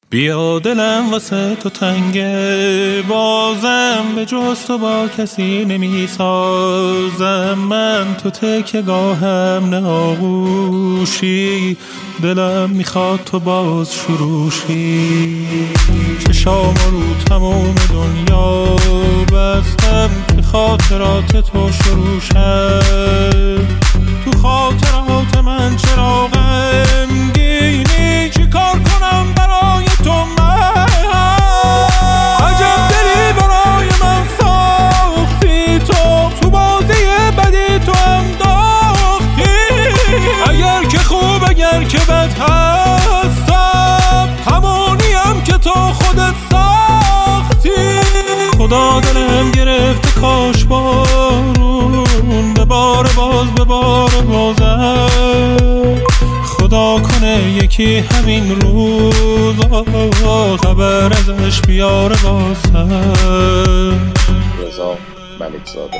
بیا دلم واسه تو تنگه، بازم به جز تو با کسی نمی سازم. من تو تکیه‌گاهم نه آغوشی، دلم میخواد تو باز شروشی. چشام رو تمام دنیا بستم که خاطرات تو شروع شد. تو خاطرات من چرا غمگینی؟ چی کار کنم برای تو من؟ عجب دلی برای من ساختی تو بازی بدی تو انداختی. اگر که خوب اگر که بد هستم، همونیم که تو خودت ساختی. خدا دلم گرفته کاش بارون بباره باز بباره بازم. خدا کنه یکی همین روزا خبر ازش بیاره بازم. رضا ملکزاده.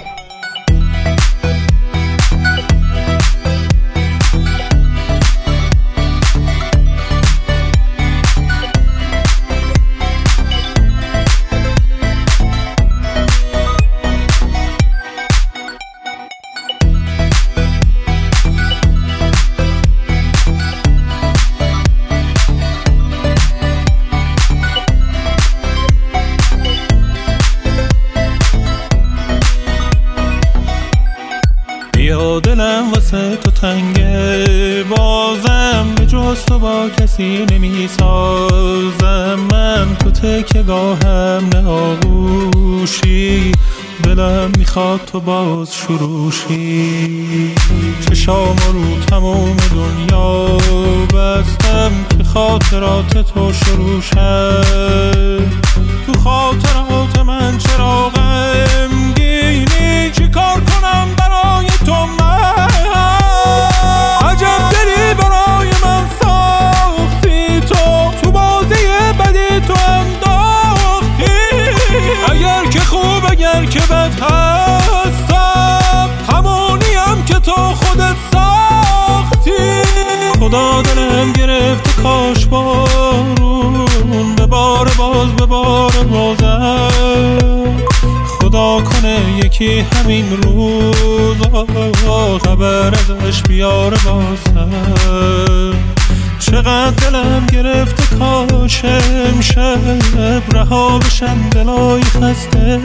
بیا دلم واسه تو تنگه، بازم به جز تو با کسی نمی سازم. من تو تکیه‌گاهم نه آغوشی، دلم میخواد تو باز شروشی. چشام رو تمام دنیا بستم که خاطرات تو شروع شد. تو خاطرات من چرا غمگینی؟ چی کار کنم برای تو من؟ عجب دلی برای من ساختی تو بازی بدی تو انداختی. اگر که خوب اگر که بد هستم، همونیم که تو خودت ساختی. خدا دلم گرفته کاش بارون بباره باز بباره بازم. خدا کنه یکی همین روزا خبر ازش بیاره بازم. چقدر دلم گرفته کاش امشب رها بشم دلای خسته.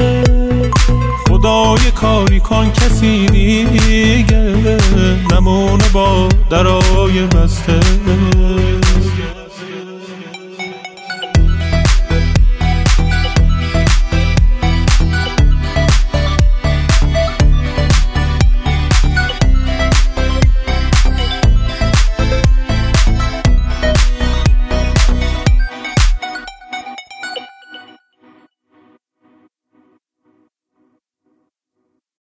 خدای کاری کن کسی دیگه نمونه با درای بسته.